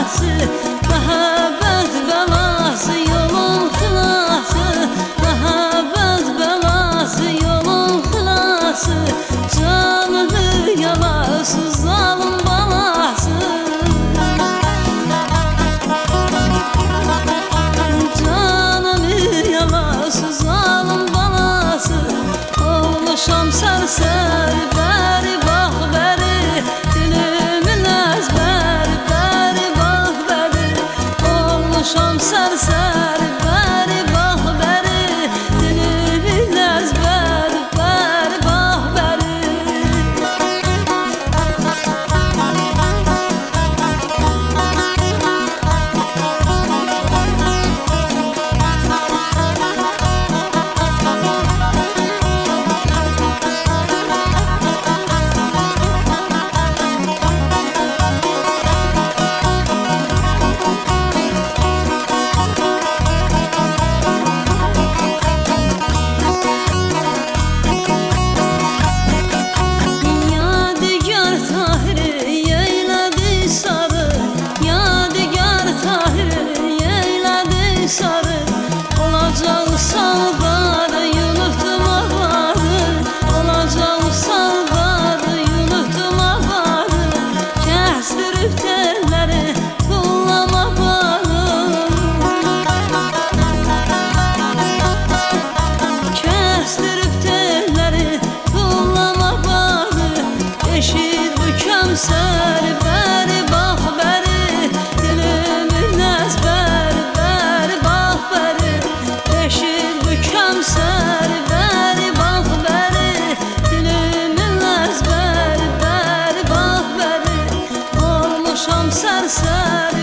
belası, məhəbbət belası, yolun xilası, məhəbbət belası, yolun xilası, canımı yalası, zalım balası. Canımı yalası, zalım balası, olmuşam sərsəri, bəri bax bəri, dilimin əzbəri, bəri bax bəri, olmuşam sərsəri, bəri bax bəri, dilimin əzbəri, bəri bax bəri. Yadigar Tahiri yeylədi sarı, Yadigar Tahiri yeylədi sarı, olacaq saldarı, yunutdum avarı, olacaq saldarı, yunutdum avarı, kəsdirib telləri, tullam avarı, kəsdirib telləri, tullam avarı, eşit mükəmsəri, bəri bax bəri, dilimin əzbəri, bəri bax bəri, eşit mükəmsəri, bəri bax bəri, dilimin əzbəri, bəri bax bəri, olmuşam sərsəri.